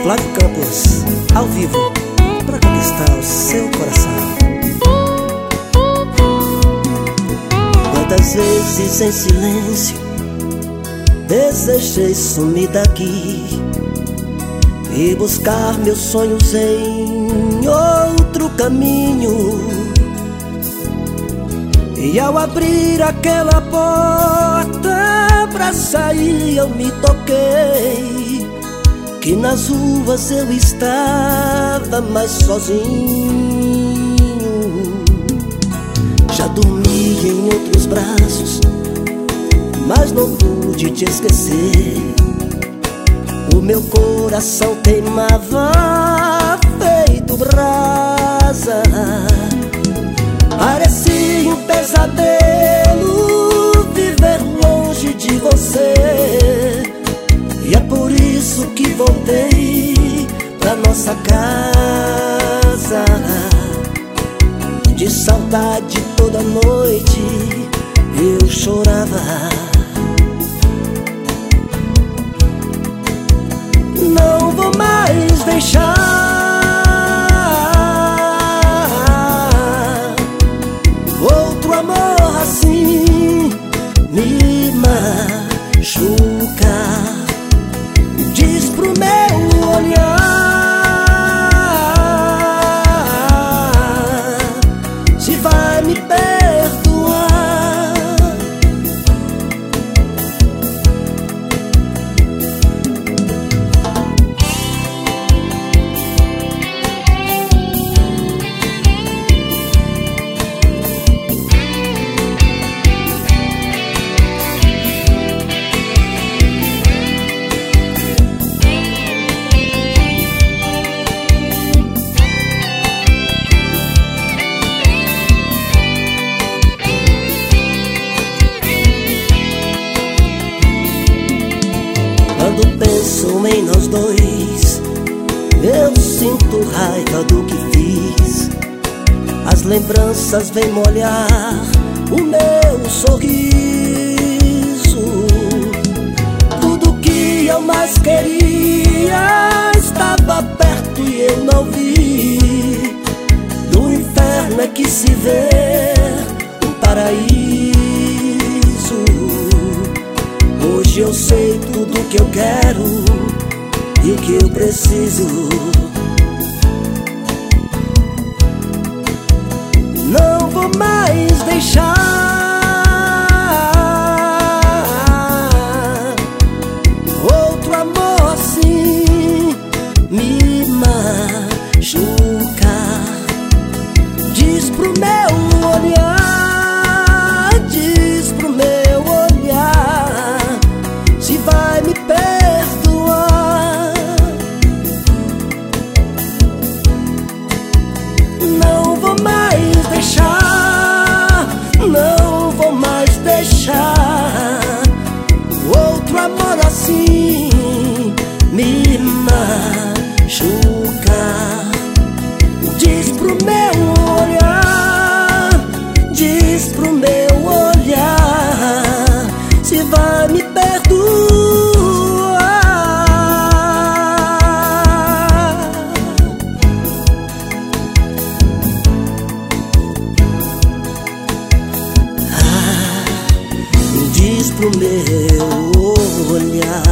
Flávio Campos, ao vivo, pra conquistar o seu coração. Quantas vezes em silêncio desejei sumir daqui e buscar meus sonhos em outro caminho. E ao abrir aquela porta pra sair, eu me toquei que nas ruas eu estava mais sozinho. Já dormi em outros braços, mas não pude te esquecer. O meu coração queimava feito brasa. Parecia um pesadelo viver longe de você. E é por isso que voltei pra nossa casa. De saudade toda noite eu chorava. Não vou mais deixar outro amor assim me machucar. Diz pro meu olhar se vai me perdoar. Quando penso em nós dois, eu sinto raiva do que fiz. As lembranças vêm molhar o meu sorriso. Tudo que eu mais queria estava perto e eu não vi. No inferno é que se vê um paraíso. Hoje eu sei tudo que eu quero e o que eu preciso. Não vou mais deixar outro amor assim me machucar. Diz pro meu olhar, diz pro meu olhar se vai me perdoar. Não vou mais deixar, não vou mais deixar outro amor assim me machucar. Diz pro meu olhar, diz pro meu olhar se vai me perdoar. Diz pro meu olhar